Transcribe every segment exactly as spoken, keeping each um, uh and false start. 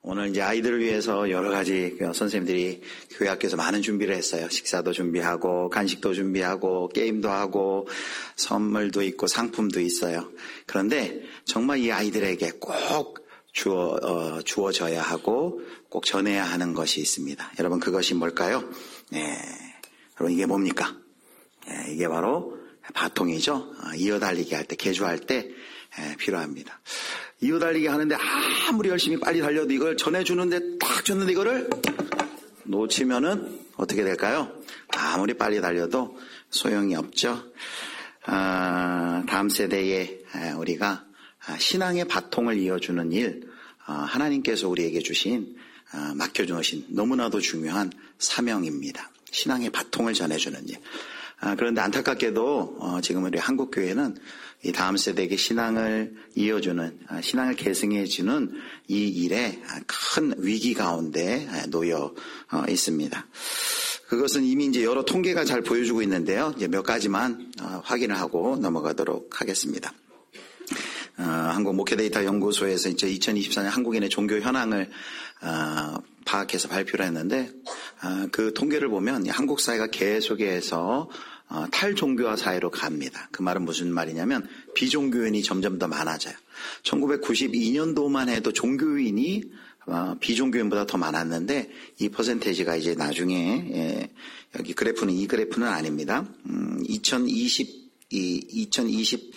오늘 이제 아이들을 위해서 여러 가지 선생님들이 교회 학교에서 많은 준비를 했어요. 식사도 준비하고 간식도 준비하고 게임도 하고 선물도 있고 상품도 있어요. 그런데 정말 이 아이들에게 꼭 주어, 어, 주어져야 하고 꼭 전해야 하는 것이 있습니다. 여러분 그것이 뭘까요? 네, 여러분 이게 뭡니까? 네, 이게 바로 바통이죠. 어, 이어달리기 할 때, 개주할 때 네, 필요합니다. 이어달리기 하는데 아무리 열심히 빨리 달려도 이걸 전해주는데 딱 줬는데 이거를 놓치면은 어떻게 될까요? 아무리 빨리 달려도 소용이 없죠. 아, 다음 세대에 우리가 신앙의 바통을 이어주는 일, 하나님께서 우리에게 주신 맡겨주신 너무나도 중요한 사명입니다. 신앙의 바통을 전해주는 일. 그런데 안타깝게도 지금 우리 한국교회는 이 다음 세대에게 신앙을 이어주는, 신앙을 계승해주는 이 일에 큰 위기 가운데 놓여 있습니다. 그것은 이미 이제 여러 통계가 잘 보여주고 있는데요. 이제 몇 가지만 확인을 하고 넘어가도록 하겠습니다. 어, 한국 목회데이터 연구소에서 이제 이천이십사 년 한국인의 종교 현황을 어, 파악해서 발표를 했는데 어, 그 통계를 보면 한국 사회가 계속해서 어, 탈종교화 사회로 갑니다. 그 말은 무슨 말이냐면 비종교인이 점점 더 많아져요. 천구백구십이 년도만 해도 종교인이 어, 비종교인보다 더 많았는데 이 퍼센테이지가 이제 나중에 예, 여기 그래프는 이 그래프는 아닙니다. 음, 이천이십, 이천이십이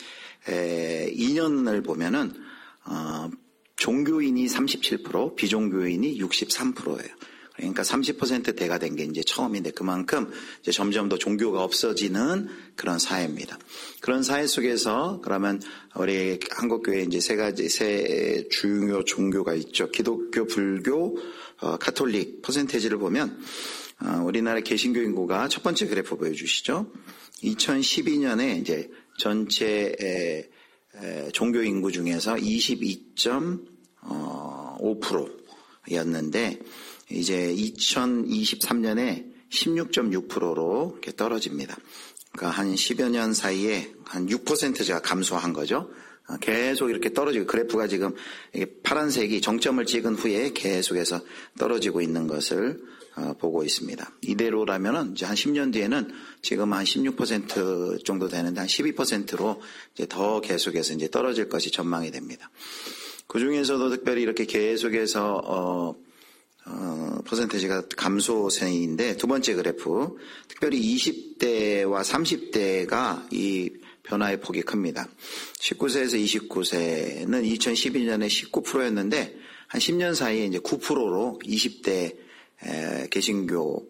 년을 보면은 어, 종교인이 삼십칠 퍼센트, 비종교인이 육십삼 퍼센트예요. 그러니까 삼십 퍼센트대가 된 게 이제 처음인데 그만큼 이제 점점 더 종교가 없어지는 그런 사회입니다. 그런 사회 속에서 그러면 우리 한국교회 이제 세 가지, 세 중요 종교가 있죠. 기독교, 불교, 어, 가톨릭 퍼센테이지를 보면 어, 우리나라 개신교 인구가 첫 번째 그래프 보여주시죠. 이천십이 년에 이제 전체 에, 에, 종교 인구 중에서 이십이 점 오 퍼센트였는데 이제 이천이십삼 년에 십육 점 육 퍼센트로 이렇게 떨어집니다. 그러니까 한 십여 년 사이에 한 육 퍼센트가 감소한 거죠. 계속 이렇게 떨어지고 그래프가 지금 파란색이 정점을 찍은 후에 계속해서 떨어지고 있는 것을 보고 있습니다. 이대로라면은 이제 한 십 년 뒤에는 지금 한 십육 퍼센트 정도 되는데 한 십이 퍼센트로 이제 더 계속해서 이제 떨어질 것이 전망이 됩니다. 그 중에서도 특별히 이렇게 계속해서 어, 어, 퍼센테이지가 감소세인데 두 번째 그래프, 특별히 이십 대와 삼십 대가 이 변화의 폭이 큽니다. 십구 세에서 이십구 세는 이천십이 년에 십구 퍼센트였는데 한 십 년 사이에 이제 구 퍼센트로 이십 대 에, 개신교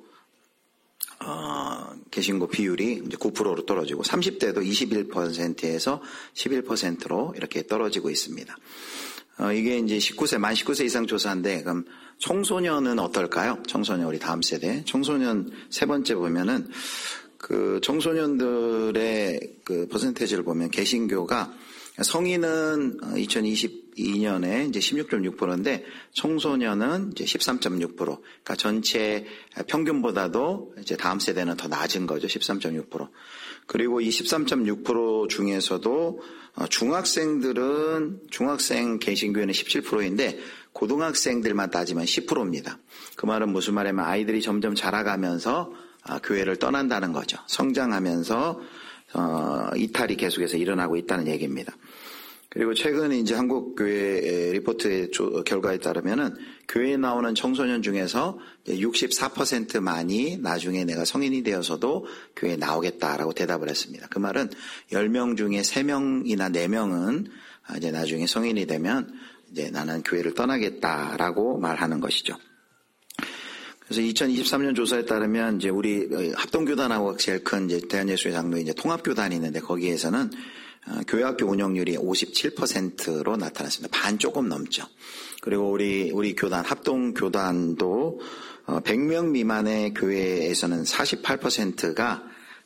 어, 개신교 비율이 이제 구 퍼센트로 떨어지고 삼십 대도 이십일 퍼센트에서 십일 퍼센트로 이렇게 떨어지고 있습니다. 어, 이게 이제 십구 세, 만 십구 세 이상 조사인데, 그럼 청소년은 어떨까요? 청소년, 우리 다음 세대. 청소년 세 번째 보면은, 그 청소년들의 그 퍼센테이지를 보면 개신교가 성인은 이천이십이 년에 이제 십육 점 육 퍼센트인데 청소년은 이제 십삼 점 육 퍼센트. 그러니까 전체 평균보다도 이제 다음 세대는 더 낮은 거죠. 십삼 점 육 퍼센트. 그리고 이 십삼 점 육 퍼센트 중에서도 중학생들은 중학생 개신교회는 십칠 퍼센트인데 고등학생들만 따지면 십 퍼센트입니다. 그 말은 무슨 말이냐면 아이들이 점점 자라가면서 교회를 떠난다는 거죠. 성장하면서 어, 이탈이 계속해서 일어나고 있다는 얘기입니다. 그리고 최근 이제 한국교회 리포트의 결과에 따르면은 교회에 나오는 청소년 중에서 육십사 퍼센트만이 나중에 내가 성인이 되어서도 교회에 나오겠다라고 대답을 했습니다. 그 말은 열 명 중에 세 명이나 네 명은 이제 나중에 성인이 되면 이제 나는 교회를 떠나겠다라고 말하는 것이죠. 그래서 이천이십삼 년 조사에 따르면 이제 우리 합동교단하고 제일 큰 이제 대한예수의 장로의 이제 통합교단이 있는데 거기에서는 교회학교 운영률이 오십칠 퍼센트로 나타났습니다. 반 조금 넘죠. 그리고 우리 우리 교단 합동교단도 백 명 미만의 교회에서는 사십팔 퍼센트가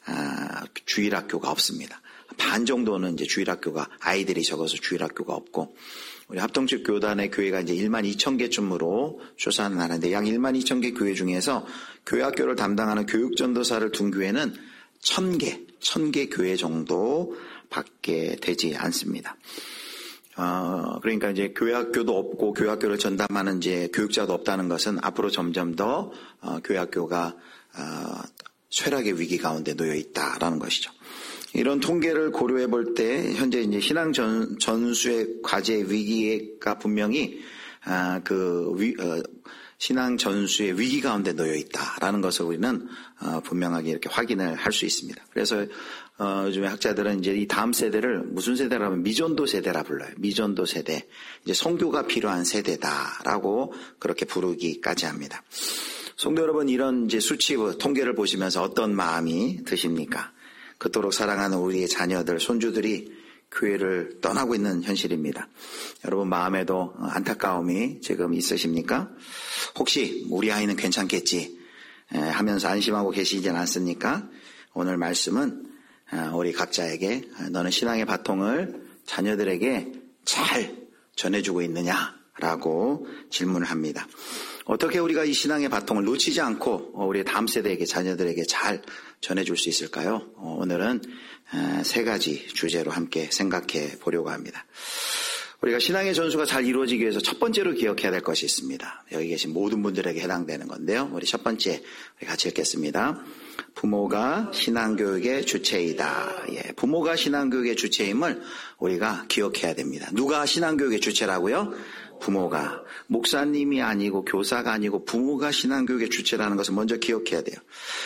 주일학교가 없습니다. 반 정도는 이제 주일학교가 아이들이 적어서 주일학교가 없고 우리 합동측 교단의 교회가 이제 일만 이천 개쯤으로 조사는 하는데 약 일만 이천 개 교회 중에서 교회학교를 담당하는 교육전도사를 둔 교회는 천 개, 천 개 교회 정도 밖에 되지 않습니다. 어, 그러니까 이제 교회학교도 없고 교회학교를 전담하는 이제 교육자도 없다는 것은 앞으로 점점 더 어, 교회학교가 어, 쇠락의 위기 가운데 놓여 있다라는 것이죠. 이런 통계를 고려해 볼 때 현재 이제 신앙 전, 전수의 과제 위기가 분명히 아, 그 위, 어, 신앙 전수의 위기 가운데 놓여 있다라는 것을 우리는 어, 분명하게 이렇게 확인을 할 수 있습니다. 그래서 어, 요즘에 학자들은 이제 이 다음 세대를 무슨 세대라면 미전도 세대라 불러요. 미전도 세대, 이제 선교가 필요한 세대다라고 그렇게 부르기까지 합니다. 성도 여러분, 이런 이제 수치 통계를 보시면서 어떤 마음이 드십니까? 그토록 사랑하는 우리의 자녀들, 손주들이 교회를 떠나고 있는 현실입니다. 여러분 마음에도 안타까움이 지금 있으십니까? 혹시 우리 아이는 괜찮겠지 하면서 안심하고 계시진 않습니까? 오늘 말씀은 우리 각자에게 너는 신앙의 바통을 자녀들에게 잘 전해주고 있느냐라고 질문을 합니다. 어떻게 우리가 이 신앙의 바통을 놓치지 않고 우리 다음 세대에게, 자녀들에게 잘 전해줄 수 있을까요? 오늘은 세 가지 주제로 함께 생각해 보려고 합니다. 우리가 신앙의 전수가 잘 이루어지기 위해서 첫 번째로 기억해야 될 것이 있습니다. 여기 계신 모든 분들에게 해당되는 건데요. 우리 첫 번째, 우리 같이 읽겠습니다. 부모가 신앙교육의 주체이다. 예, 부모가 신앙교육의 주체임을 우리가 기억해야 됩니다. 누가 신앙교육의 주체라고요? 부모가. 목사님이 아니고 교사가 아니고 부모가 신앙교육의 주체라는 것을 먼저 기억해야 돼요.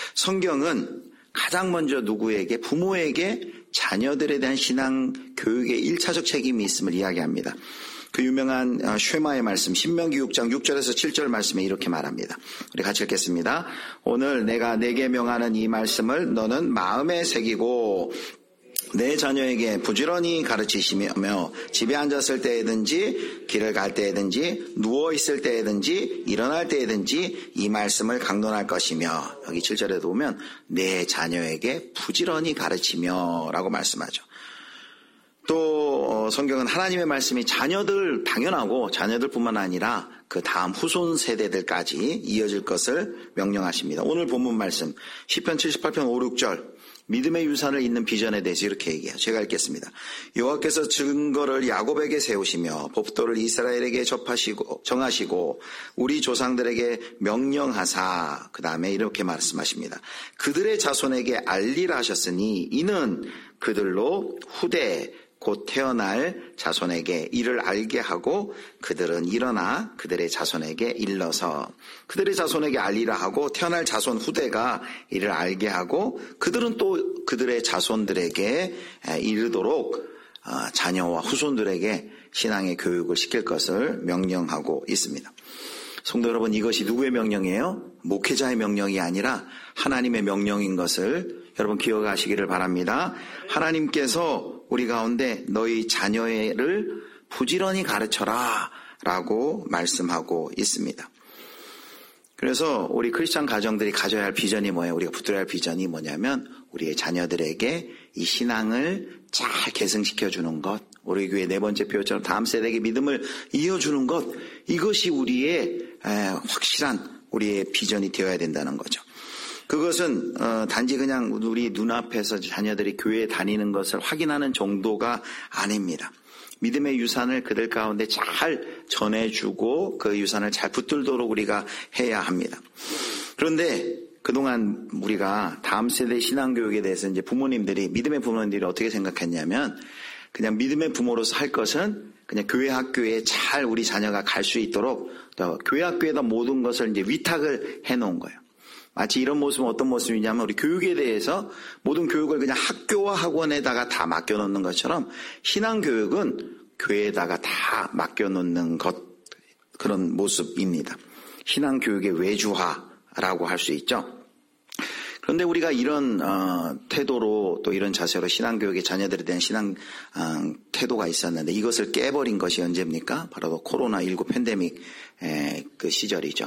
성경은 가장 먼저 누구에게? 부모에게 자녀들에 대한 신앙교육의 일차적 책임이 있음을 이야기합니다. 그 유명한 쉐마의 말씀, 신명기 육 장 육 절에서 칠 절 말씀에 이렇게 말합니다. 우리 같이 읽겠습니다. 오늘 내가 내게 명하는 이 말씀을 너는 마음에 새기고 내 자녀에게 부지런히 가르치시며 집에 앉았을 때에든지 길을 갈 때에든지 누워있을 때에든지 일어날 때에든지 이 말씀을 강론할 것이며, 여기 칠 절에도 보면 내 자녀에게 부지런히 가르치며 라고 말씀하죠. 또 성경은 하나님의 말씀이 자녀들, 당연하고 자녀들뿐만 아니라 그 다음 후손 세대들까지 이어질 것을 명령하십니다. 오늘 본문 말씀 시편 칠십팔 편 오, 육 절, 믿음의 유산을 잇는 비전에 대해서 이렇게 얘기해요. 제가 읽겠습니다. 여호와께서 증거를 야곱에게 세우시며 법도를 이스라엘에게 접하시고 정하시고 우리 조상들에게 명령하사, 그 다음에 이렇게 말씀하십니다. 그들의 자손에게 알리라 하셨으니 이는 그들로 후대 곧 태어날 자손에게 이를 알게 하고 그들은 일어나 그들의 자손에게 일러서, 그들의 자손에게 알리라 하고 태어날 자손 후대가 이를 알게 하고 그들은 또 그들의 자손들에게 이르도록 자녀와 후손들에게 신앙의 교육을 시킬 것을 명령하고 있습니다. 성도 여러분, 이것이 누구의 명령이에요? 목회자의 명령이 아니라 하나님의 명령인 것을 여러분 기억하시기를 바랍니다. 하나님께서 우리 가운데 너희 자녀를 부지런히 가르쳐라 라고 말씀하고 있습니다. 그래서 우리 크리스찬 가정들이 가져야 할 비전이 뭐예요? 우리가 붙들어야 할 비전이 뭐냐면 우리의 자녀들에게 이 신앙을 잘 계승시켜주는 것, 우리 교회 네 번째 표처럼 다음 세대에게 믿음을 이어주는 것, 이것이 우리의 확실한 우리의 비전이 되어야 된다는 거죠. 그것은 어, 단지 그냥 우리 눈앞에서 자녀들이 교회에 다니는 것을 확인하는 정도가 아닙니다. 믿음의 유산을 그들 가운데 잘 전해주고 그 유산을 잘 붙들도록 우리가 해야 합니다. 그런데 그동안 우리가 다음 세대 신앙교육에 대해서 이제 부모님들이, 믿음의 부모님들이 어떻게 생각했냐면 그냥 믿음의 부모로서 할 것은 그냥 교회 학교에 잘 우리 자녀가 갈 수 있도록 교회 학교에다 모든 것을 이제 위탁을 해놓은 거예요. 마치 이런 모습은 어떤 모습이냐면 우리 교육에 대해서 모든 교육을 그냥 학교와 학원에다가 다 맡겨놓는 것처럼 신앙교육은 교회에다가 다 맡겨놓는 것, 그런 모습입니다. 신앙교육의 외주화라고 할 수 있죠. 그런데 우리가 이런 어, 태도로 또 이런 자세로 신앙교육의 자녀들에 대한 신앙 어, 태도가 있었는데 이것을 깨버린 것이 언제입니까? 바로 코로나십구 팬데믹 에, 그 시절이죠.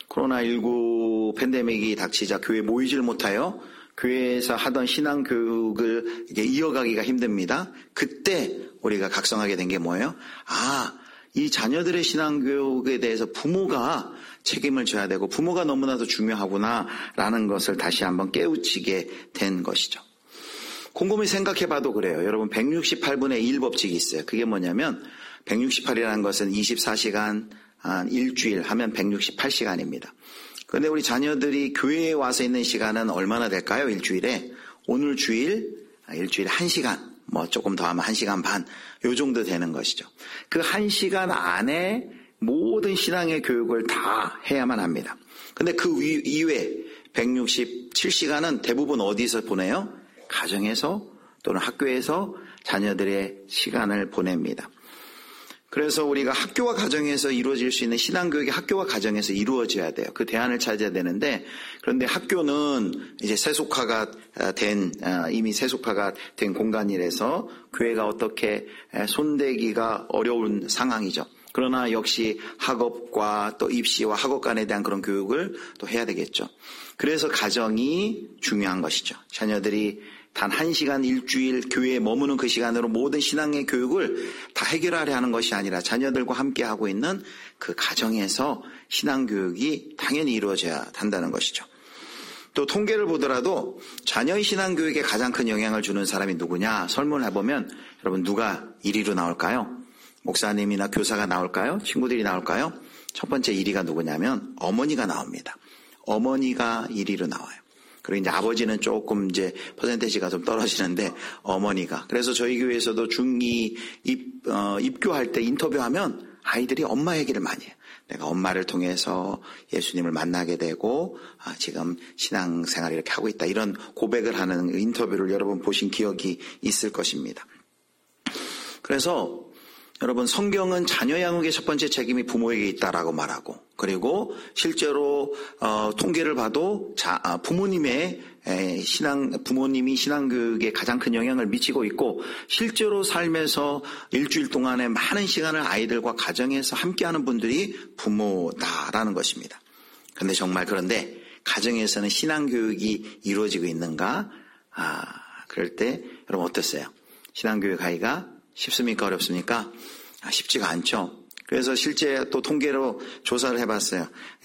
코로나십구 팬데믹이 닥치자 교회 모이질 못하여 교회에서 하던 신앙교육을 이게 이어가기가 힘듭니다. 그때 우리가 각성하게 된 게 뭐예요? 아, 이 자녀들의 신앙교육에 대해서 부모가 책임을 져야 되고 부모가 너무나도 중요하구나라는 것을 다시 한번 깨우치게 된 것이죠. 곰곰이 생각해봐도 그래요. 여러분 백육십팔 분의 일 법칙이 있어요. 그게 뭐냐면 백육십팔이라는 것은 이십사 시간, 한 일주일 하면 백육십팔 시간입니다. 그런데 우리 자녀들이 교회에 와서 있는 시간은 얼마나 될까요? 일주일에? 오늘 주일, 일주일에 한 시간, 뭐 조금 더 하면 한 시간 반, 요 정도 되는 것이죠. 그 한 시간 안에 모든 신앙의 교육을 다 해야만 합니다. 근데 그 이외에 백육십칠 시간은 대부분 어디서 보내요? 가정에서 또는 학교에서 자녀들의 시간을 보냅니다. 그래서 우리가 학교와 가정에서 이루어질 수 있는 신앙교육이 학교와 가정에서 이루어져야 돼요. 그 대안을 찾아야 되는데, 그런데 학교는 이제 세속화가 된, 이미 세속화가 된 공간이라서 교회가 어떻게 손대기가 어려운 상황이죠. 그러나 역시 학업과 또 입시와 학업 간에 대한 그런 교육을 또 해야 되겠죠. 그래서 가정이 중요한 것이죠. 자녀들이 단 한 시간 일주일 교회에 머무는 그 시간으로 모든 신앙의 교육을 다 해결하려 하는 것이 아니라 자녀들과 함께 하고 있는 그 가정에서 신앙교육이 당연히 이루어져야 한다는 것이죠. 또 통계를 보더라도 자녀의 신앙교육에 가장 큰 영향을 주는 사람이 누구냐 설문을 해보면 여러분 누가 일 위로 나올까요? 목사님이나 교사가 나올까요? 친구들이 나올까요? 첫 번째 일 위가 누구냐면 어머니가 나옵니다. 어머니가 일 위로 나와요. 그리고 이제 아버지는 조금 이제 퍼센테이지가 좀 떨어지는데 어머니가. 그래서 저희 교회에서도 중이 입, 어, 입교할 때 인터뷰하면 아이들이 엄마 얘기를 많이 해요. 내가 엄마를 통해서 예수님을 만나게 되고 아, 지금 신앙생활을 이렇게 하고 있다. 이런 고백을 하는 인터뷰를 여러분 보신 기억이 있을 것입니다. 그래서 여러분 성경은 자녀 양육의 첫 번째 책임이 부모에게 있다라고 말하고 그리고 실제로 어, 통계를 봐도 자, 아, 부모님의 에, 신앙 부모님이 신앙교육에 가장 큰 영향을 미치고 있고 실제로 삶에서 일주일 동안에 많은 시간을 아이들과 가정에서 함께하는 분들이 부모다라는 것입니다. 그런데 정말 그런데 가정에서는 신앙교육이 이루어지고 있는가? 아, 그럴 때 여러분 어땠어요? 신앙교육 하기가 쉽습니까? 어렵습니까? 아, 쉽지가 않죠. 그래서 실제 또 통계로 조사를 해봤어요.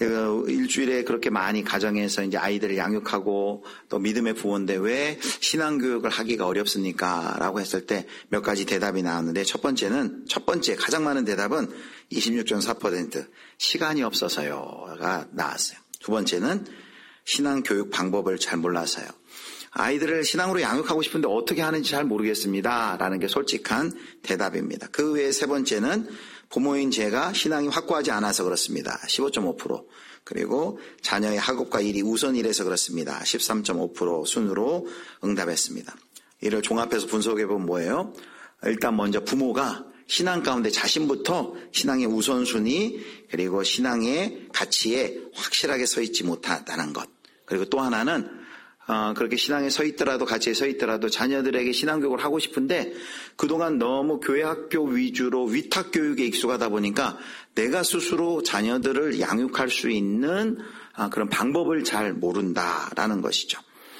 일주일에 그렇게 많이 가정에서 이제 아이들을 양육하고 또 믿음의 부모인데 왜 신앙교육을 하기가 어렵습니까? 라고 했을 때 몇 가지 대답이 나왔는데 첫 번째는, 첫 번째 가장 많은 대답은 이십육 점 사 퍼센트 시간이 없어서요가 나왔어요. 두 번째는 신앙교육 방법을 잘 몰라서요. 아이들을 신앙으로 양육하고 싶은데 어떻게 하는지 잘 모르겠습니다. 라는 게 솔직한 대답입니다. 그 외에 세 번째는 부모인 제가 신앙이 확고하지 않아서 그렇습니다. 십오 점 오 퍼센트. 그리고 자녀의 학업과 일이 우선이라서 그렇습니다. 십삼 점 오 퍼센트 순으로 응답했습니다. 이를 종합해서 분석해보면 뭐예요? 일단 먼저 부모가 신앙 가운데 자신부터 신앙의 우선순위 그리고 신앙의 가치에 확실하게 서 있지 못하다는 것. 그리고 또 하나는 어, 그렇게 신앙에 서 있더라도 가치에 서 있더라도 자녀들에게 신앙교육을 하고 싶은데 그동안 너무 교회 학교 위주로 위탁교육에 익숙하다 보니까 내가 스스로 자녀들을 양육할 수 있는 아, 그런 방법을 잘 모른다라는 것이죠.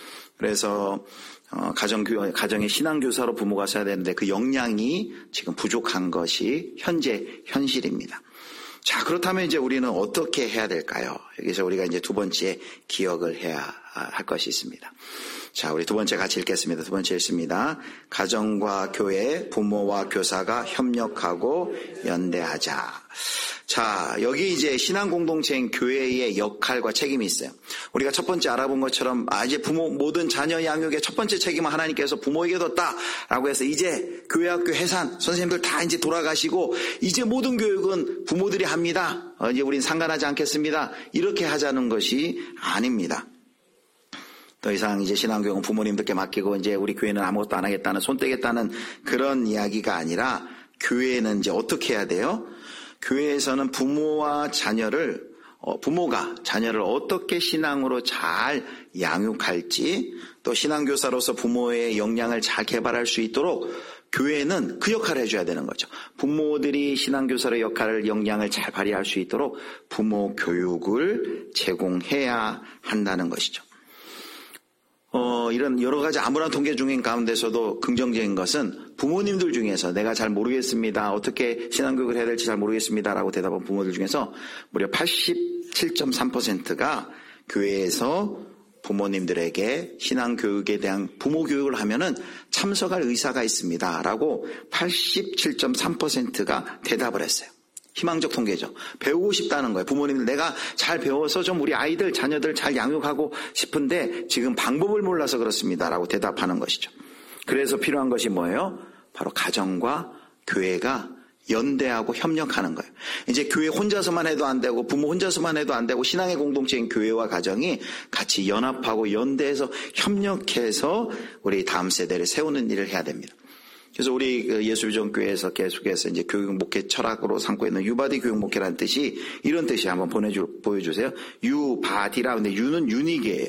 그래서 어, 가정교, 가정의 신앙교사로 부모가 서야 되는데 그 역량이 지금 부족한 것이 현재 현실입니다. 자, 그렇다면 이제 우리는 어떻게 해야 될까요? 여기서 우리가 이제 두 번째 기억을 해야 할 것이 있습니다. 자, 우리 두 번째 같이 읽겠습니다. 두 번째 읽습니다. 가정과 교회, 부모와 교사가 협력하고 연대하자. 자, 여기 이제 신앙 공동체인 교회의 역할과 책임이 있어요. 우리가 첫 번째 알아본 것처럼 아 이제 부모 모든 자녀 양육의 첫 번째 책임은 하나님께서 부모에게 뒀다라고 해서 이제 교회 학교 해산 선생님들 다 이제 돌아가시고 이제 모든 교육은 부모들이 합니다. 어, 이제 우린 상관하지 않겠습니다. 이렇게 하자는 것이 아닙니다. 더 이상 이제 신앙교육은 부모님들께 맡기고 이제 우리 교회는 아무것도 안 하겠다는 손 떼겠다는 그런 이야기가 아니라 교회는 이제 어떻게 해야 돼요? 교회에서는 부모와 자녀를 어, 부모가 자녀를 어떻게 신앙으로 잘 양육할지 또 신앙교사로서 부모의 역량을 잘 개발할 수 있도록 교회는 그 역할을 해줘야 되는 거죠. 부모들이 신앙교사의 역할을 역량을 잘 발휘할 수 있도록 부모 교육을 제공해야 한다는 것이죠. 어, 이런 여러 가지 암울한 통계 중인 가운데서도 긍정적인 것은 부모님들 중에서 내가 잘 모르겠습니다. 어떻게 신앙교육을 해야 될지 잘 모르겠습니다. 라고 대답한 부모들 중에서 무려 팔십칠 점 삼 퍼센트가 교회에서 부모님들에게 신앙교육에 대한 부모 교육을 하면은 참석할 의사가 있습니다. 라고 팔십칠 점 삼 퍼센트가 대답을 했어요. 희망적 통계죠. 배우고 싶다는 거예요. 부모님들 내가 잘 배워서 좀 우리 아이들, 자녀들 잘 양육하고 싶은데 지금 방법을 몰라서 그렇습니다. 라고 대답하는 것이죠. 그래서 필요한 것이 뭐예요? 바로 가정과 교회가 연대하고 협력하는 거예요. 이제 교회 혼자서만 해도 안 되고 부모 혼자서만 해도 안 되고 신앙의 공동체인 교회와 가정이 같이 연합하고 연대해서 협력해서 우리 다음 세대를 세우는 일을 해야 됩니다. 그래서 우리 예수비전교회에서 계속해서 이제 교육 목회 철학으로 삼고 있는 유바디 교육 목회라는 뜻이 이런 뜻이 한번 보내주, 보여주세요. 유바디라. 근데 유는 유니게예요.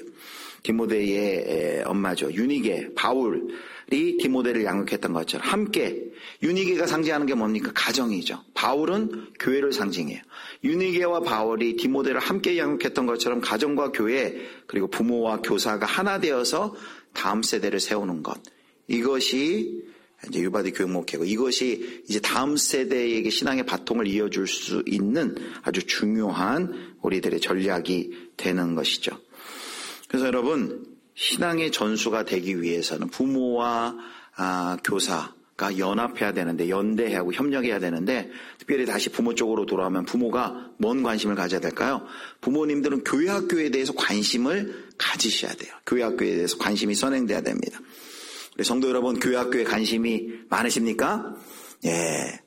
디모데의 엄마죠. 유니게, 바울이 디모데를 양육했던 것처럼 함께 유니게가 상징하는 게 뭡니까? 가정이죠. 바울은 교회를 상징해요. 유니게와 바울이 디모데를 함께 양육했던 것처럼 가정과 교회 그리고 부모와 교사가 하나 되어서 다음 세대를 세우는 것. 이것이 이제 유바디 교육 목회고 이것이 이제 다음 세대에게 신앙의 바통을 이어줄 수 있는 아주 중요한 우리들의 전략이 되는 것이죠. 그래서 여러분 신앙의 전수가 되기 위해서는 부모와 아, 교사가 연합해야 되는데 연대해야 하고 협력해야 되는데 특별히 다시 부모 쪽으로 돌아오면 부모가 뭔 관심을 가져야 될까요? 부모님들은 교회 학교에 대해서 관심을 가지셔야 돼요. 교회 학교에 대해서 관심이 선행돼야 됩니다. 우리 성도 여러분 교회 학교에 관심이 많으십니까? 예.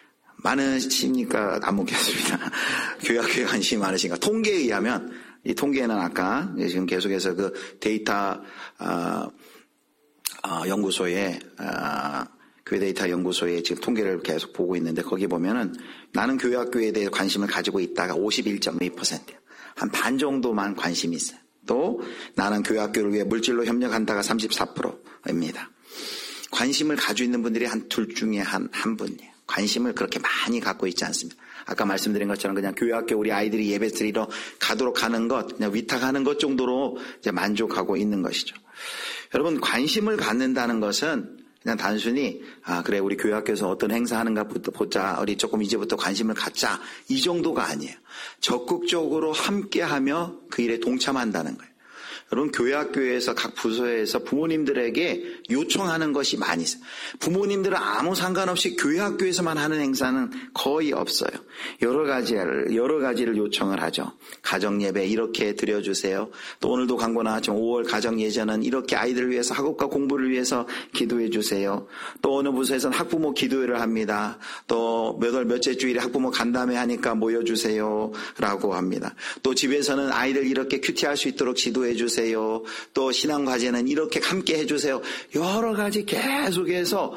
많으십니까? 안 묻겠습니다. 교회 학교에 관심이 많으신가? 통계에 의하면 이 통계는 아까 지금 계속해서 그 데이터 어, 어, 연구소에 어, 교회 데이터 연구소에 지금 통계를 계속 보고 있는데 거기 보면은 나는 교회 학교에 대해 관심을 가지고 있다가 오십일 점 이 퍼센트예요. 한 반 정도만 관심이 있어요. 또 나는 교회 학교를 위해 물질로 협력한다가 삼십사 퍼센트입니다. 관심을 가지고 있는 분들이 한 둘 중에 한, 한 분이에요. 관심을 그렇게 많이 갖고 있지 않습니다. 아까 말씀드린 것처럼 그냥 교회 학교 우리 아이들이 예배 드리러 가도록 하는 것, 그냥 위탁하는 것 정도로 이제 만족하고 있는 것이죠. 여러분, 관심을 갖는다는 것은 그냥 단순히, 아, 그래, 우리 교회 학교에서 어떤 행사 하는가 보자, 우리 조금 이제부터 관심을 갖자, 이 정도가 아니에요. 적극적으로 함께 하며 그 일에 동참한다는 거예요. 여러분 교회 학교에서 각 부서에서 부모님들에게 요청하는 것이 많이 있어요. 부모님들은 아무 상관없이 교회 학교에서만 하는 행사는 거의 없어요. 여러 가지를 여러 가지를 요청을 하죠. 가정 예배 이렇게 드려주세요. 또 오늘도 광고 나왔지만 오월 가정 예전은 이렇게 아이들을 위해서 학업과 공부를 위해서 기도해 주세요. 또 어느 부서에서는 학부모 기도회를 합니다. 또 몇 월 몇째 주일에 학부모 간담회 하니까 모여주세요라고 합니다. 또 집에서는 아이들 이렇게 큐티할 수 있도록 지도해 주세요. 또 신앙과제는 이렇게 함께 해주세요. 여러 가지 계속해서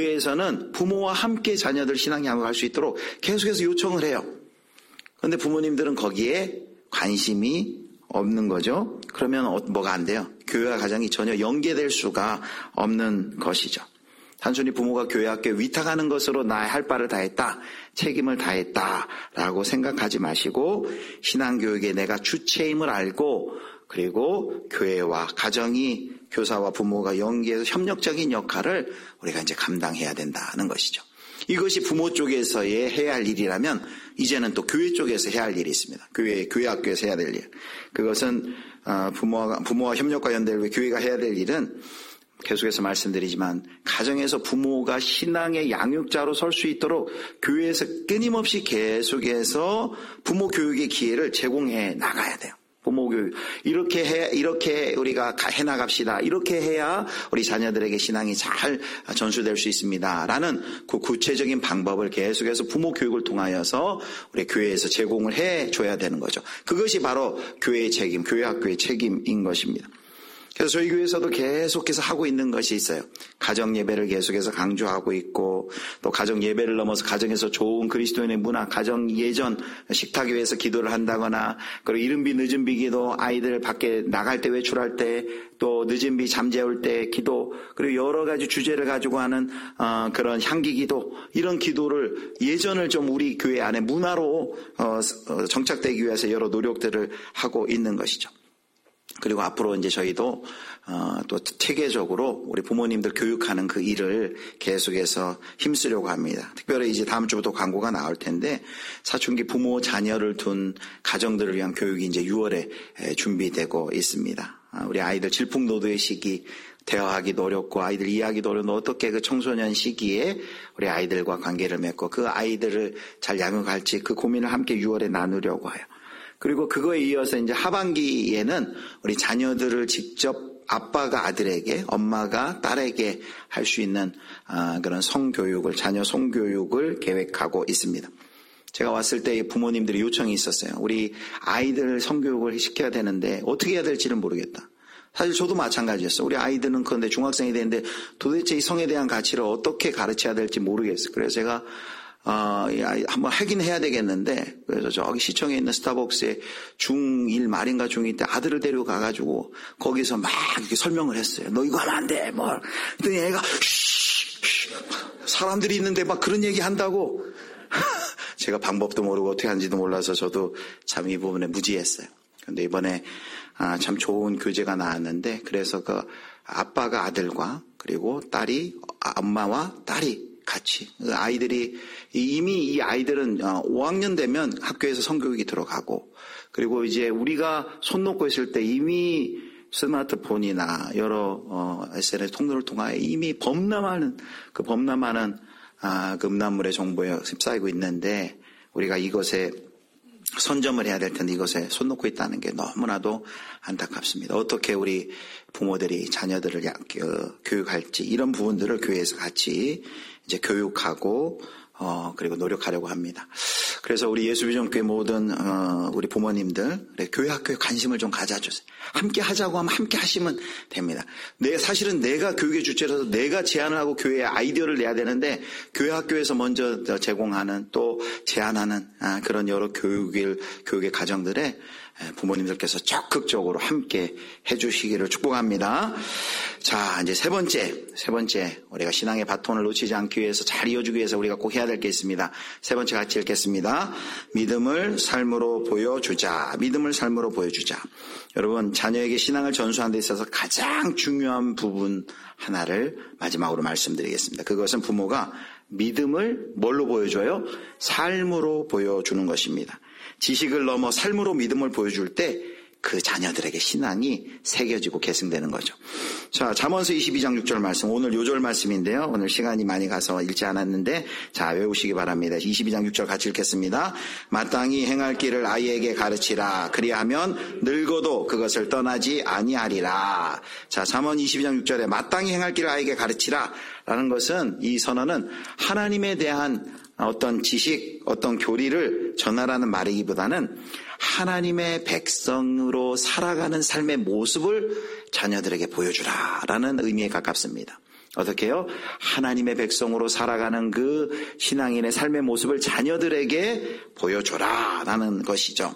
교회에서는 부모와 함께 자녀들 신앙 양육할 수 있도록 계속해서 요청을 해요. 그런데 부모님들은 거기에 관심이 없는 거죠. 그러면 뭐가 안 돼요? 교회와 가정이 전혀 연계될 수가 없는 것이죠. 단순히 부모가 교회 학교에 위탁하는 것으로 나의 할 바를 다했다, 책임을 다했다라고 생각하지 마시고 신앙교육에 내가 주체임을 알고 그리고 교회와 가정이 교사와 부모가 연계해서 협력적인 역할을 우리가 이제 감당해야 된다는 것이죠. 이것이 부모 쪽에서의 해야 할 일이라면 이제는 또 교회 쪽에서 해야 할 일이 있습니다. 교회, 교회 학교에서 해야 될 일. 그것은 부모와, 부모와 협력과 연대를 위해 교회가 해야 될 일은 계속해서 말씀드리지만 가정에서 부모가 신앙의 양육자로 설 수 있도록 교회에서 끊임없이 계속해서 부모 교육의 기회를 제공해 나가야 돼요. 부모 교육 이렇게 해 이렇게 우리가 해 나갑시다. 이렇게 해야 우리 자녀들에게 신앙이 잘 전수될 수 있습니다라는 그 구체적인 방법을 계속해서 부모 교육을 통하여서 우리 교회에서 제공을 해 줘야 되는 거죠. 그것이 바로 교회의 책임, 교회 학교의 책임인 것입니다. 그래서 저희 교회에서도 계속해서 하고 있는 것이 있어요. 가정 예배를 계속해서 강조하고 있고 또 가정 예배를 넘어서 가정에서 좋은 그리스도인의 문화, 가정 예전 식탁 위에서 기도를 한다거나 그리고 이른비 늦은비 기도, 아이들 밖에 나갈 때 외출할 때 또 늦은비 잠재울 때 기도, 그리고 여러 가지 주제를 가지고 하는 어, 그런 향기 기도, 이런 기도를 예전을 좀 우리 교회 안에 문화로 어, 정착되기 위해서 여러 노력들을 하고 있는 것이죠. 그리고 앞으로 이제 저희도 어, 또 체계적으로 우리 부모님들 교육하는 그 일을 계속해서 힘쓰려고 합니다. 특별히 이제 다음 주부터 광고가 나올 텐데 사춘기 부모 자녀를 둔 가정들을 위한 교육이 이제 유월에 준비되고 있습니다. 우리 아이들 질풍노도의 시기, 대화하기도 어렵고 아이들 이해하기도 어려운데 어떻게 그 청소년 시기에 우리 아이들과 관계를 맺고 그 아이들을 잘 양육할지 그 고민을 함께 유월에 나누려고 해요. 그리고 그거에 이어서 이제 하반기에는 우리 자녀들을 직접 아빠가 아들에게, 엄마가 딸에게 할 수 있는 그런 성교육을, 자녀 성교육을 계획하고 있습니다. 제가 왔을 때 부모님들이 요청이 있었어요. 우리 아이들 성교육을 시켜야 되는데 어떻게 해야 될지를 모르겠다. 사실 저도 마찬가지였어요. 우리 아이들은 그런데 중학생이 되는데 도대체 이 성에 대한 가치를 어떻게 가르쳐야 될지 모르겠어요. 그래서 제가 어, 한번 하긴 해야 되겠는데, 그래서 저기 시청에 있는 스타벅스에 중일 말인가 중이 때 아들을 데리고 가가지고, 거기서 막 이렇게 설명을 했어요. 너 이거 하면 안 돼, 뭐. 그랬더니 애가, 쉬, 쉬, 사람들이 있는데 막 그런 얘기 한다고. 제가 방법도 모르고 어떻게 하는지도 몰라서 저도 참 이 부분에 무지했어요. 근데 이번에, 아, 참 좋은 교재가 나왔는데, 그래서 그 아빠가 아들과, 그리고 딸이, 엄마와 딸이, 같이 아이들이 이미 이 아이들은 오 학년 되면 학교에서 성교육이 들어가고 그리고 이제 우리가 손 놓고 있을 때 이미 스마트폰이나 여러 어, 에스엔에스 통로를 통하여 이미 범람하는 그 범람하는 아, 그 음란물의 정보에 휩싸이고 있는데 우리가 이것에 선점을 해야 될 텐데 이것에 손 놓고 있다는 게 너무나도 안타깝습니다. 어떻게 우리 부모들이 자녀들을 교육할지 이런 부분들을 교회에서 같이 이제 교육하고 어 그리고 노력하려고 합니다. 그래서 우리 예수비전교회 모든 어 우리 부모님들 교회 학교에 관심을 좀 가져주세요. 함께 하자고 하면 함께 하시면 됩니다. 내 사실은 내가 교육의 주체라서 내가 제안을 하고 교회에 아이디어를 내야 되는데 교회 학교에서 먼저 제공하는 또 제안하는 아, 그런 여러 교육을 교육의 과정들에 부모님들께서 적극적으로 함께 해주시기를 축복합니다. 자, 이제 세 번째, 세 번째 우리가 신앙의 바톤을 놓치지 않기 위해서 잘 이어주기 위해서 우리가 꼭 해야 될 게 있습니다. 세 번째 같이 읽겠습니다. 믿음을 삶으로 보여주자. 믿음을 삶으로 보여주자. 여러분, 자녀에게 신앙을 전수하는 데 있어서 가장 중요한 부분 하나를 마지막으로 말씀드리겠습니다. 그것은 부모가 믿음을 뭘로 보여줘요? 삶으로 보여주는 것입니다. 지식을 넘어 삶으로 믿음을 보여줄 때 그 자녀들에게 신앙이 새겨지고 계승되는 거죠. 자, 잠언서 이십이 장 육 절 말씀, 오늘 요절 말씀인데요. 오늘 시간이 많이 가서 읽지 않았는데 자, 외우시기 바랍니다. 이십이 장 육 절 같이 읽겠습니다. 마땅히 행할 길을 아이에게 가르치라. 그리하면 늙어도 그것을 떠나지 아니하리라. 자, 잠언 이십이 장 육 절에 마땅히 행할 길을 아이에게 가르치라 라는 것은 이 선언은 하나님에 대한 어떤 지식, 어떤 교리를 전하라는 말이기보다는 하나님의 백성으로 살아가는 삶의 모습을 자녀들에게 보여주라라는 의미에 가깝습니다. 어떻게 해요? 하나님의 백성으로 살아가는 그 신앙인의 삶의 모습을 자녀들에게 보여줘라라는 것이죠.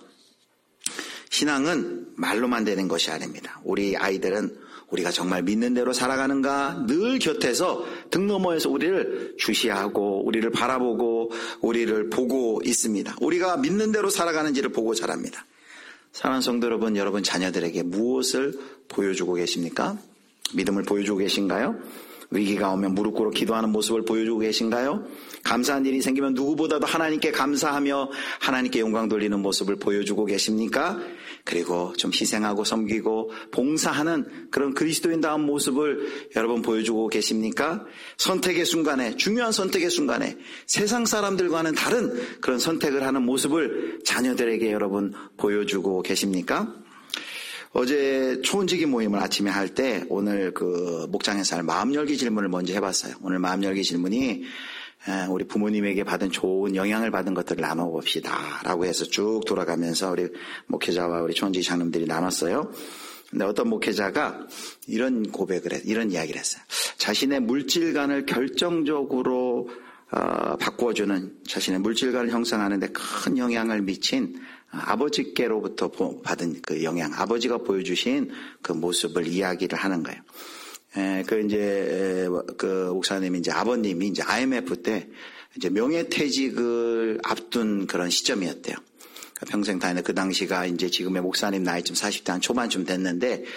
신앙은 말로만 되는 것이 아닙니다. 우리 아이들은 우리가 정말 믿는 대로 살아가는가 늘 곁에서 등 너머에서 우리를 주시하고 우리를 바라보고 우리를 보고 있습니다. 우리가 믿는 대로 살아가는지를 보고 자랍니다. 사랑하는 성도 여러분, 여러분 자녀들에게 무엇을 보여주고 계십니까? 믿음을 보여주고 계신가요? 위기가 오면 무릎 꿇어 기도하는 모습을 보여주고 계신가요? 감사한 일이 생기면 누구보다도 하나님께 감사하며 하나님께 영광 돌리는 모습을 보여주고 계십니까? 그리고 좀 희생하고 섬기고 봉사하는 그런 그리스도인다운 모습을 여러분 보여주고 계십니까? 선택의 순간에, 중요한 선택의 순간에 세상 사람들과는 다른 그런 선택을 하는 모습을 자녀들에게 여러분 보여주고 계십니까? 어제 초혼지기 모임을 아침에 할 때 오늘 그 목장에서 할 마음 열기 질문을 먼저 해봤어요. 오늘 마음 열기 질문이 우리 부모님에게 받은 좋은 영향을 받은 것들을 나눠봅시다 라고 해서 쭉 돌아가면서 우리 목회자와 우리 초혼지기 장님들이 나눴어요. 근데 어떤 목회자가 이런 고백을 했, 이런 이야기를 했어요. 자신의 물질관을 결정적으로 어, 바꾸어주는, 자신의 물질관을 형성하는 데 큰 영향을 미친 아버지께로부터 받은 그 영향, 아버지가 보여주신 그 모습을 이야기를 하는 거예요. 에, 그 이제 그 목사님이 이제 아버님이 이제 아이엠에프 때 이제 명예퇴직을 앞둔 그런 시점이었대요. 평생 다니는 그 당시가 이제 지금의 목사님 나이쯤 사십 대 한 초반쯤 됐는데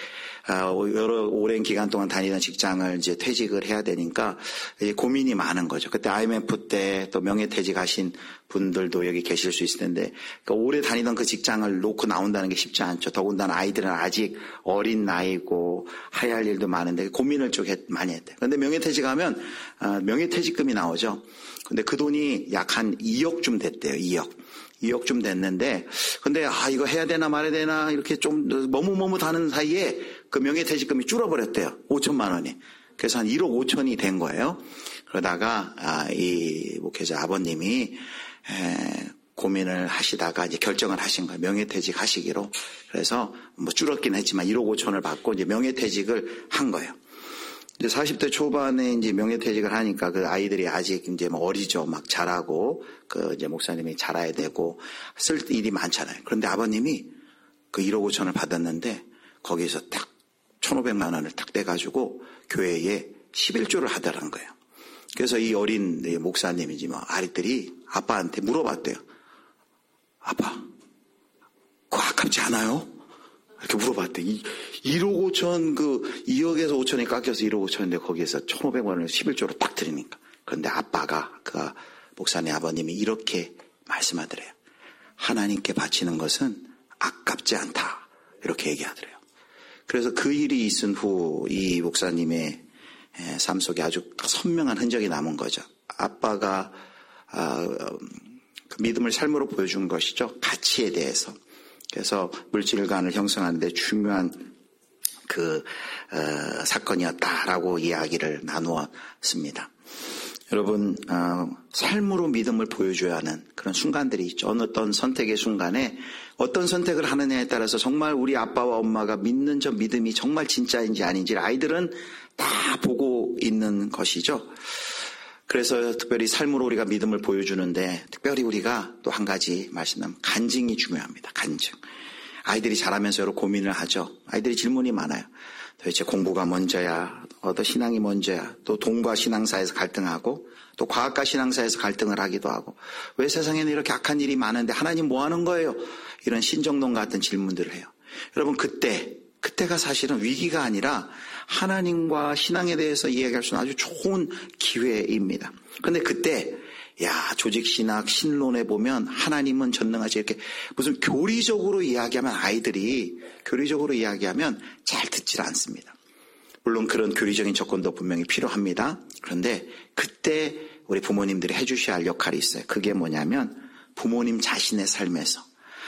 여러 오랜 기간 동안 다니던 직장을 이제 퇴직을 해야 되니까 고민이 많은 거죠. 그때 아이엠에프 때 또 명예퇴직하신 분들도 여기 계실 수 있을 텐데, 그러니까 오래 다니던 그 직장을 놓고 나온다는 게 쉽지 않죠. 더군다나 아이들은 아직 어린 나이고 해야 할 일도 많은데 고민을 좀 많이 했대요. 그런데 명예퇴직하면 명예퇴직금이 나오죠. 근데 그 돈이 약 한 이억쯤 됐대요. 이억. 이억쯤 됐는데, 근데 아 이거 해야 되나 말아야 되나 이렇게 좀 머뭇머뭇하는 사이에 그 명예퇴직금이 줄어버렸대요. 오천만 원이. 그래서 한 일억 오천이 된 거예요. 그러다가 아, 이 목회자 아버님이 에, 고민을 하시다가 이제 결정을 하신 거예요. 명예퇴직 하시기로. 그래서 뭐 줄었긴 했지만 일억 오천을 받고 이제 명예퇴직을 한 거예요. 이제 사십 대 초반에 이제 명예퇴직을 하니까 그 아이들이 아직 이제 뭐 어리죠. 막 자라고, 그 이제 목사님이 자라야 되고 쓸 일이 많잖아요. 그런데 아버님이 그 일억 오천을 받았는데 거기서 딱 천오백만 원을 딱 떼가지고 교회에 십일조를 하더라는 거예요. 그래서 이 어린 목사님이지 뭐 아이들이 아빠한테 물어봤대요. 아빠, 그거 아깝지 않아요? 이렇게 물어봤대. 일억 오천, 그, 이억에서 오천이 깎여서 일억 오천인데 거기에서 천오백만 원을 십일조로 딱 드리니까. 그런데 아빠가, 그, 목사님 아버님이 이렇게 말씀하더래요. 하나님께 바치는 것은 아깝지 않다. 이렇게 얘기하더래요. 그래서 그 일이 있은 후 이 목사님의 삶 속에 아주 선명한 흔적이 남은 거죠. 아빠가, 아, 그 믿음을 삶으로 보여준 것이죠. 가치에 대해서. 그래서 물질관을 형성하는데 중요한 그 어, 사건이었다라고 이야기를 나누었습니다. 여러분 어, 삶으로 믿음을 보여줘야 하는 그런 순간들이 있죠. 어느 어떤 선택의 순간에 어떤 선택을 하느냐에 따라서 정말 우리 아빠와 엄마가 믿는 저 믿음이 정말 진짜인지 아닌지 아이들은 다 보고 있는 것이죠. 그래서 특별히 삶으로 우리가 믿음을 보여주는데 특별히 우리가 또 한 가지 말씀하면 간증이 중요합니다. 간증. 아이들이 자라면서 여러 고민을 하죠. 아이들이 질문이 많아요. 도대체 공부가 먼저야, 어떤 신앙이 먼저야, 또 돈과 신앙 사이에서 갈등하고 또 과학과 신앙 사이에서 갈등을 하기도 하고 왜 세상에는 이렇게 악한 일이 많은데 하나님 뭐 하는 거예요? 이런 신정론 같은 질문들을 해요. 여러분 그때 그때가 사실은 위기가 아니라 하나님과 신앙에 대해서 이야기할 수 있는 아주 좋은 기회입니다. 그런데 그때 야 조직신학 신론에 보면 하나님은 전능하시 이렇게 무슨 교리적으로 이야기하면 아이들이 교리적으로 이야기하면 잘 듣질 않습니다. 물론 그런 교리적인 접근도 분명히 필요합니다. 그런데 그때 우리 부모님들이 해주셔야 할 역할이 있어요. 그게 뭐냐면 부모님 자신의 삶에서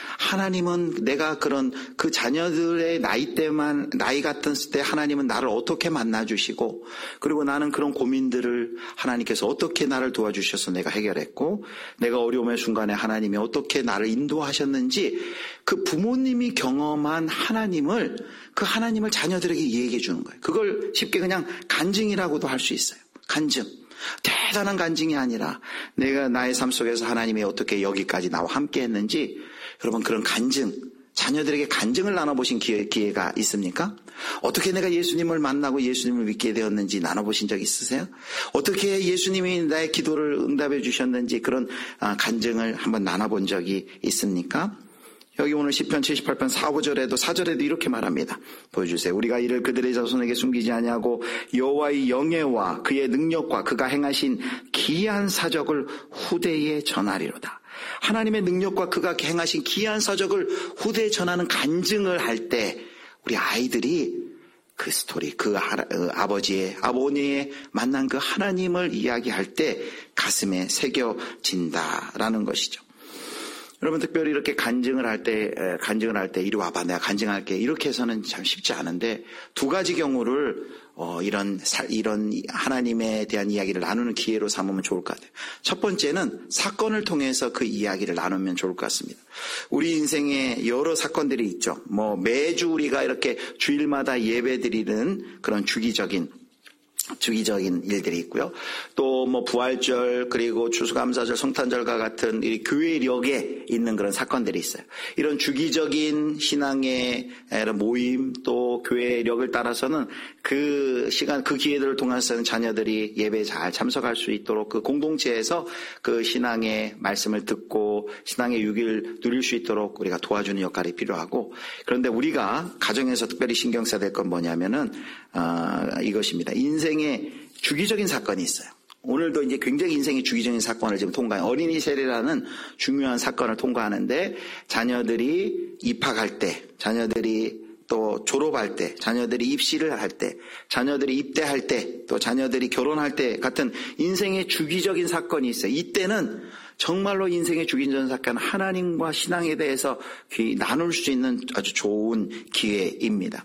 하나님은 내가 그런 그 자녀들의 나이 때만 나이 같았을 때 하나님은 나를 어떻게 만나주시고 그리고 나는 그런 고민들을 하나님께서 어떻게 나를 도와주셔서 내가 해결했고 내가 어려움의 순간에 하나님이 어떻게 나를 인도하셨는지 그 부모님이 경험한 하나님을 그 하나님을 자녀들에게 얘기해 주는 거예요. 그걸 쉽게 그냥 간증이라고도 할 수 있어요. 간증. 대단한 간증이 아니라 내가 나의 삶 속에서 하나님이 어떻게 여기까지 나와 함께 했는지 여러분 그런 간증, 자녀들에게 간증을 나눠보신 기회, 기회가 있습니까? 어떻게 내가 예수님을 만나고 예수님을 믿게 되었는지 나눠보신 적 있으세요? 어떻게 예수님이 나의 기도를 응답해 주셨는지 그런 간증을 한번 나눠본 적이 있습니까? 여기 오늘 시편 칠십팔 편 사, 오 절에도 사 절에도 이렇게 말합니다. 보여주세요. 우리가 이를 그들의 자손에게 숨기지 아니하고 여호와의 영예와 그의 능력과 그가 행하신 기이한 사적을 후대에 전하리로다. 하나님의 능력과 그가 행하신 기이한 사적을 후대에 전하는 간증을 할 때 우리 아이들이 그 스토리, 그 아버지의, 아버님의 만난 그 하나님을 이야기할 때 가슴에 새겨진다라는 것이죠. 여러분 특별히 이렇게 간증을 할 때, 간증을 할 때 이리 와봐 내가 간증할게 이렇게 해서는 참 쉽지 않은데 두 가지 경우를 어, 이런 이런 하나님에 대한 이야기를 나누는 기회로 삼으면 좋을 것 같아요. 첫 번째는 사건을 통해서 그 이야기를 나누면 좋을 것 같습니다. 우리 인생에 여러 사건들이 있죠. 뭐 매주 우리가 이렇게 주일마다 예배드리는 그런 주기적인 주기적인 일들이 있고요. 또 뭐 부활절 그리고 추수감사절 성탄절과 같은 이 교회력에 있는 그런 사건들이 있어요. 이런 주기적인 신앙의 모임 또 교회력을 따라서는 그 시간 그 기회들을 통해서는 자녀들이 예배에 잘 참석할 수 있도록 그 공동체에서 그 신앙의 말씀을 듣고 신앙의 유기를 누릴 수 있도록 우리가 도와주는 역할이 필요하고, 그런데 우리가 가정에서 특별히 신경 써야 될 건 뭐냐면은 어, 이것입니다. 인생의 주기적인 사건이 있어요. 오늘도 이제 굉장히 인생의 주기적인 사건을 지금 통과해요. 어린이 세례라는 중요한 사건을 통과하는데 자녀들이 입학할 때, 자녀들이 또 졸업할 때, 자녀들이 입시를 할 때, 자녀들이 입대할 때, 또 자녀들이 결혼할 때 같은 인생의 주기적인 사건이 있어요. 이때는 정말로 인생의 주기적인 사건, 하나님과 신앙에 대해서 나눌 수 있는 아주 좋은 기회입니다.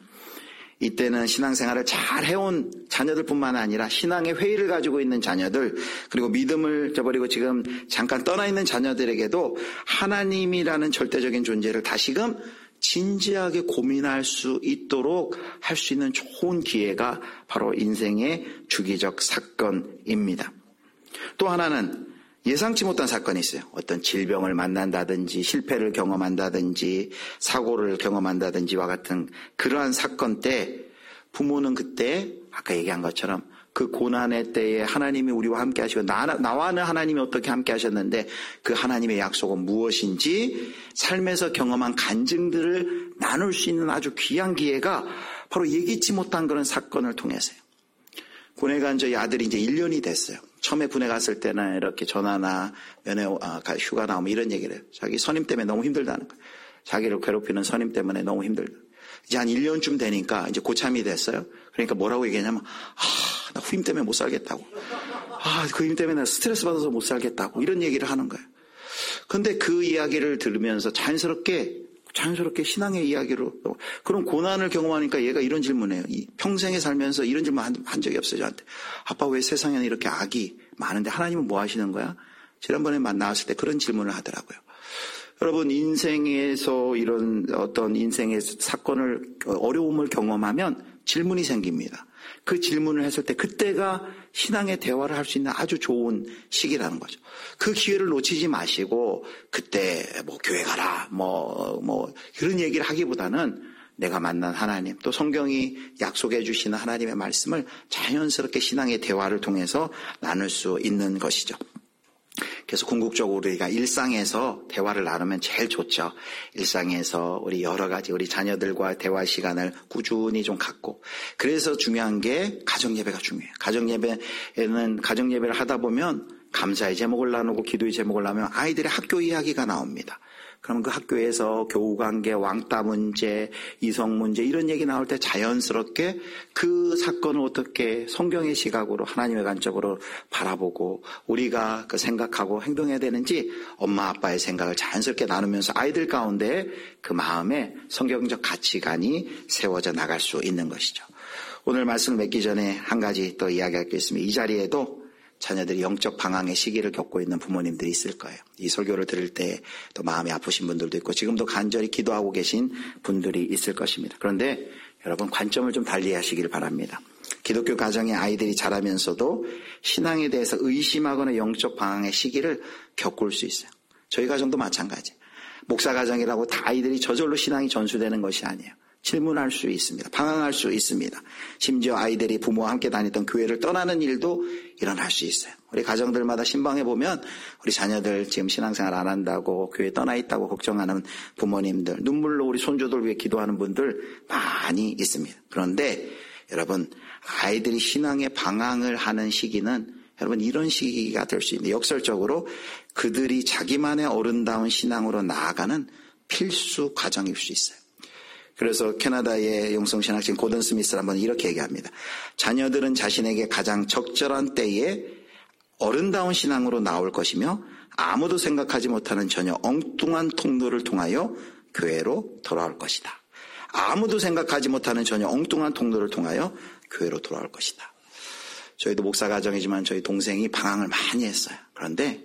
이때는 신앙생활을 잘 해온 자녀들뿐만 아니라 신앙의 회의를 가지고 있는 자녀들, 그리고 믿음을 저버리고 지금 잠깐 떠나 있는 자녀들에게도 하나님이라는 절대적인 존재를 다시금 진지하게 고민할 수 있도록 할 수 있는 좋은 기회가 바로 인생의 주기적 사건입니다. 또 하나는 예상치 못한 사건이 있어요. 어떤 질병을 만난다든지 실패를 경험한다든지 사고를 경험한다든지와 같은 그러한 사건 때 부모는 그때 아까 얘기한 것처럼 그 고난의 때에 하나님이 우리와 함께 하시고 나, 나와는 하나님이 어떻게 함께 하셨는데 그 하나님의 약속은 무엇인지 삶에서 경험한 간증들을 나눌 수 있는 아주 귀한 기회가 바로 예기치 못한 그런 사건을 통해서요. 군에 간 저희 아들이 이제 일 년이 됐어요. 처음에 군에 갔을 때는 이렇게 전화나 면회, 아, 휴가 나오면 이런 얘기를 해요. 자기 선임 때문에 너무 힘들다는 거예요. 자기를 괴롭히는 선임 때문에 너무 힘들다. 이제 한 일 년쯤 되니까 이제 고참이 됐어요. 그러니까 뭐라고 얘기하냐면, 아, 나 후임 때문에 못 살겠다고. 아, 그 힘 때문에 나 스트레스 받아서 못 살겠다고. 이런 얘기를 하는 거예요. 근데 그 이야기를 들으면서 자연스럽게 자연스럽게 신앙의 이야기로 그런 고난을 경험하니까 얘가 이런 질문해요. 평생에 살면서 이런 질문 한, 한 적이 없어요. 저한테. 아빠 왜 세상에는 이렇게 악이 많은데 하나님은 뭐 하시는 거야? 지난번에 나왔을 때 그런 질문을 하더라고요. 여러분 인생에서 이런 어떤 인생의 사건을 어려움을 경험하면 질문이 생깁니다. 그 질문을 했을 때 그때가 신앙의 대화를 할 수 있는 아주 좋은 시기라는 거죠. 그 기회를 놓치지 마시고 그때 뭐 교회 가라 뭐, 뭐 그런 얘기를 하기보다는 내가 만난 하나님 또 성경이 약속해 주시는 하나님의 말씀을 자연스럽게 신앙의 대화를 통해서 나눌 수 있는 것이죠. 그래서 궁극적으로 우리가 일상에서 대화를 나누면 제일 좋죠. 일상에서 우리 여러 가지 우리 자녀들과 대화 시간을 꾸준히 좀 갖고, 그래서 중요한 게 가정예배가 중요해요. 가정예배에는 가정예배를 하다 보면 감사의 제목을 나누고 기도의 제목을 나누면 아이들의 학교 이야기가 나옵니다. 그러면 그 학교에서 교우관계, 왕따 문제, 이성 문제 이런 얘기 나올 때 자연스럽게 그 사건을 어떻게 성경의 시각으로 하나님의 관점으로 바라보고 우리가 그 생각하고 행동해야 되는지 엄마 아빠의 생각을 자연스럽게 나누면서 아이들 가운데 그 마음에 성경적 가치관이 세워져 나갈 수 있는 것이죠. 오늘 말씀을 맺기 전에 한 가지 또 이야기할 게 있습니다. 이 자리에도 자녀들이 영적 방황의 시기를 겪고 있는 부모님들이 있을 거예요. 이 설교를 들을 때 또 마음이 아프신 분들도 있고 지금도 간절히 기도하고 계신 분들이 있을 것입니다. 그런데 여러분 관점을 좀 달리 하시길 바랍니다. 기독교 가정의 아이들이 자라면서도 신앙에 대해서 의심하거나 영적 방황의 시기를 겪을 수 있어요. 저희 가정도 마찬가지. 목사 가정이라고 다 아이들이 저절로 신앙이 전수되는 것이 아니에요. 질문할 수 있습니다. 방황할 수 있습니다. 심지어 아이들이 부모와 함께 다녔던 교회를 떠나는 일도 일어날 수 있어요. 우리 가정들마다 신방에 보면 우리 자녀들 지금 신앙생활 안 한다고 교회 떠나 있다고 걱정하는 부모님들, 눈물로 우리 손주들 위해 기도하는 분들 많이 있습니다. 그런데 여러분 아이들이 신앙의 방황을 하는 시기는 여러분 이런 시기가 될 수 있는데 역설적으로 그들이 자기만의 어른다운 신앙으로 나아가는 필수 과정일 수 있어요. 그래서 캐나다의 영성신학생 고든 스미스는 한번 이렇게 얘기합니다. 자녀들은 자신에게 가장 적절한 때에 어른다운 신앙으로 나올 것이며 아무도 생각하지 못하는 전혀 엉뚱한 통로를 통하여 교회로 돌아올 것이다. 아무도 생각하지 못하는 전혀 엉뚱한 통로를 통하여 교회로 돌아올 것이다. 저희도 목사 가정이지만 저희 동생이 방황을 많이 했어요. 그런데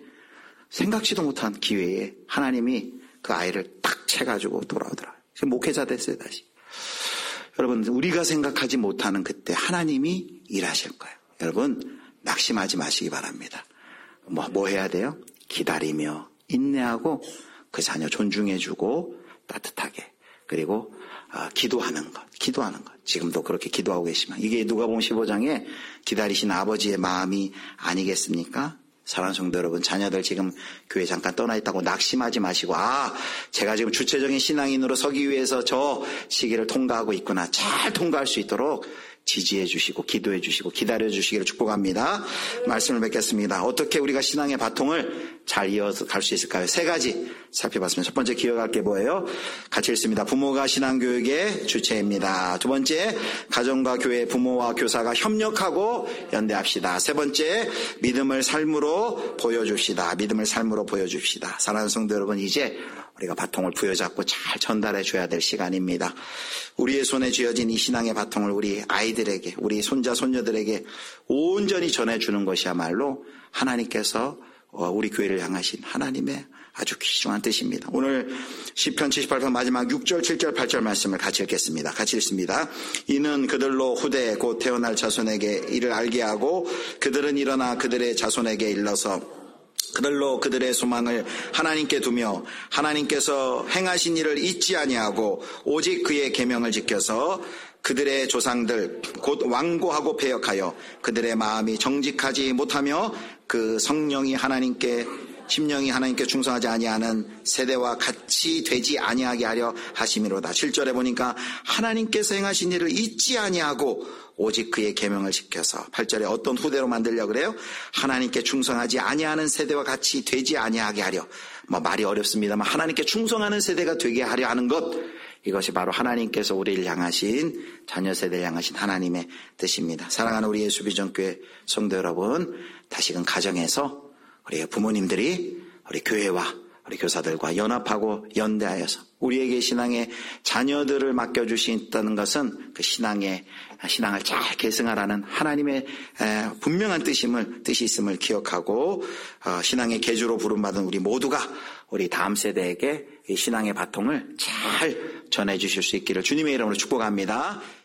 생각지도 못한 기회에 하나님이 그 아이를 딱 채가지고 돌아오더라고요. 지금 목회자 됐어요, 다시. 여러분, 우리가 생각하지 못하는 그때 하나님이 일하실 거예요. 여러분 낙심하지 마시기 바랍니다. 뭐, 뭐 해야 돼요? 기다리며 인내하고 그 자녀 존중해주고 따뜻하게 그리고 어, 기도하는 것, 기도하는 것. 지금도 그렇게 기도하고 계시면 이게 누가복음 십오 장에 기다리신 아버지의 마음이 아니겠습니까? 사랑하는 성도 여러분, 자녀들 지금 교회 잠깐 떠나 있다고 낙심하지 마시고 아, 제가 지금 주체적인 신앙인으로 서기 위해서 저 시기를 통과하고 있구나. 잘 통과할 수 있도록 지지해 주시고 기도해 주시고 기다려 주시기를 축복합니다. 말씀을 뵙겠습니다. 어떻게 우리가 신앙의 바통을 잘 이어서 갈 수 있을까요? 세 가지 살펴봤습니다. 첫 번째 기억할 게 뭐예요? 같이 읽습니다. 부모가 신앙교육의 주체입니다. 두 번째, 가정과 교회, 부모와 교사가 협력하고 연대합시다. 세 번째, 믿음을 삶으로 보여줍시다. 믿음을 삶으로 보여줍시다. 사랑하는 성도 여러분, 이제 우리가 바통을 부여잡고 잘 전달해 줘야 될 시간입니다. 우리의 손에 쥐어진 이 신앙의 바통을 우리 아이들에게, 우리 손자, 손녀들에게 온전히 전해주는 것이야말로 하나님께서 우리 교회를 향하신 하나님의 아주 귀중한 뜻입니다. 오늘 시편 칠십팔 편 마지막 육 절, 칠 절, 팔 절 말씀을 같이 읽겠습니다. 같이 읽습니다. 이는 그들로 후대 곧 태어날 자손에게 이를 알게 하고 그들은 일어나 그들의 자손에게 일러서 그들로 그들의 소망을 하나님께 두며 하나님께서 행하신 일을 잊지 아니하고 오직 그의 계명을 지켜서 그들의 조상들 곧 완고하고 패역하여 그들의 마음이 정직하지 못하며 그 성령이 하나님께 심령이 하나님께 충성하지 아니하는 세대와 같이 되지 아니하게 하려 하심이로다. 칠 절에 보니까 하나님께서 행하신 일을 잊지 아니하고 오직 그의 계명을 지켜서 팔 절에 어떤 후대로 만들려고 그래요? 하나님께 충성하지 아니하는 세대와 같이 되지 아니하게 하려. 뭐 말이 어렵습니다만 하나님께 충성하는 세대가 되게 하려 하는 것, 이것이 바로 하나님께서 우리를 향하신 자녀 세대를 향하신 하나님의 뜻입니다. 사랑하는 우리 예수비전교회 성도 여러분, 다시금 가정에서 우리 부모님들이 우리 교회와 우리 교사들과 연합하고 연대하여서 우리에게 신앙의 자녀들을 맡겨주신다는 것은 그 신앙의 신앙을 잘 계승하라는 하나님의 분명한 뜻임을 뜻이 있음을 기억하고 신앙의 계주로 부름받은 우리 모두가 우리 다음 세대에게 이 신앙의 바통을 잘 전해주실 수 있기를 주님의 이름으로 축복합니다.